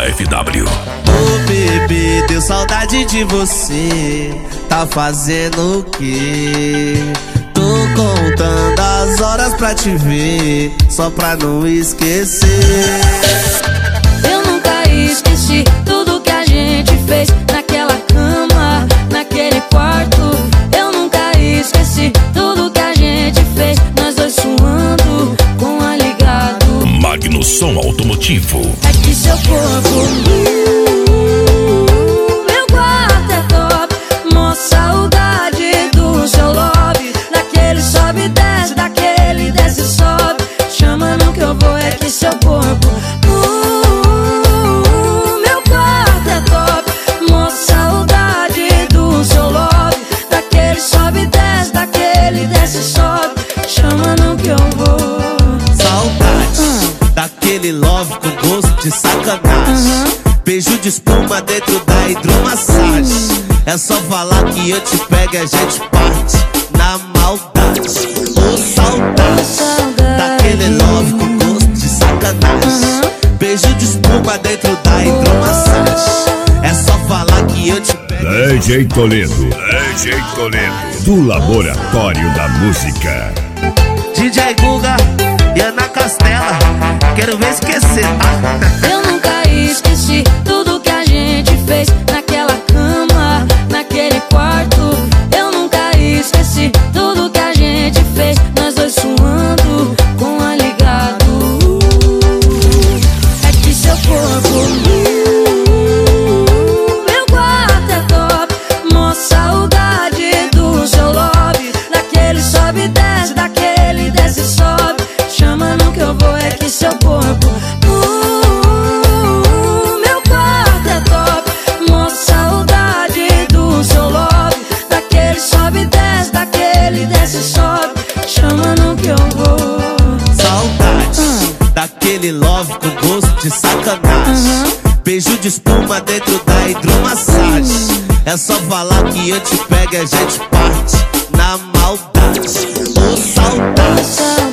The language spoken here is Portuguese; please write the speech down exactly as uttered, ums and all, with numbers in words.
da F W. Ô bebê, deu saudade de você. Tá fazendo o quê? Tô contando as horas pra te ver, só pra não esquecer. Eu nunca esqueci tudo que a gente fez naquela cama, naquele quarto. Eu nunca esqueci tudo que a gente fez, nós dois suando com a ligado. Magno Som Automotivo. É que seu corpo, meu quarto é top. Mó saudade do seu lobby, daquele sobe e desce, daquele desce e sobe. Chama não que eu vou, é que seu corpo, meu quarto é top. Mó saudade do seu lobby, daquele sobe e desce, daquele desce e sobe. Chama não que eu vou. Saudade daquele love com gosto de sacanagem. Beijo de espuma dentro da hidromassagem. É só falar que eu te pego e a gente parte na maldade. Ô saudade daquele love com gosto de sacanagem. Beijo de espuma dentro da hidromassagem. É só falar que eu te pego. D J Toledo, D J Toledo, do Laboratório da Música. D J Guga e Ana Castela, quero ver esquecer, tá? Eu nunca esqueci tudo que a gente fez naquela cama, naquele quarto. Eu nunca esqueci tudo que a gente fez, nós dois suando com a ligado. É que seu corpo, meu quarto é top. Mó saudade do seu lobby, daquele sobe e desce, daquele desce e sobe. Chama não que eu vou, é que seu corpo, meu quarto é top. Mó saudade do seu lobby, daquele sobe e desce, daquele desce e sobe. Chama não que eu vou. Saudade daquele love com gosto de sacanagem. Beijo de espuma dentro da hidromassagem. É só falar que eu te pego e a gente parte na maldade. Ô saudade